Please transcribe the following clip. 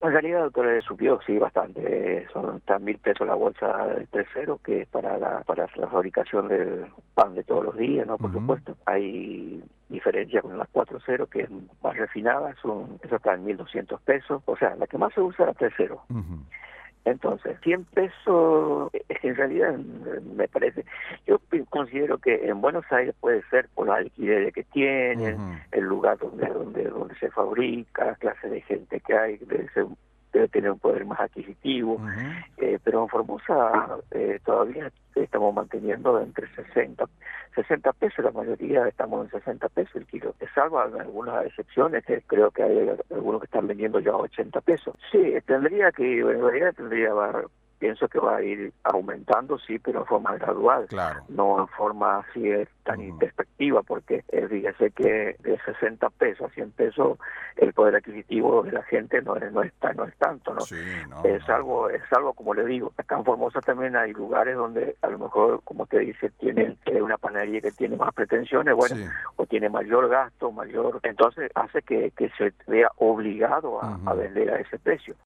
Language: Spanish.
En realidad, doctor, subió, sí, bastante. Está 1.000 pesos la bolsa del 3.0, que es para la fabricación del pan de todos los días, ¿no? Por supuesto. Hay diferencia con las 4.0, que es más refinada, eso está en 1.200 pesos. O sea, la que más se usa es la 3.0. Entonces, 100 pesos, en realidad me parece, yo considero que en Buenos Aires puede ser por la alquiler que tienen, el lugar donde se fabrica, la clase de gente que hay, debe tener un poder más adquisitivo, pero en Formosa todavía estamos manteniendo entre 60 pesos, la mayoría estamos en 60 pesos el kilo, salvo algunas excepciones, que creo que hay algunos que están vendiendo ya a 80 pesos. Sí, tendría que, en realidad pienso que va a ir aumentando, sí, pero en forma gradual, no en forma así tan introspectiva, porque fíjese que de 60 pesos a 100 pesos el poder adquisitivo de la gente no es tanto, ¿no? Sí, Es algo, como le digo, acá en Formosa también hay lugares donde a lo mejor, como usted dice, tienen una panadería que tiene más pretensiones, bueno, o tiene mayor gasto, entonces hace que se vea obligado a vender a ese precio.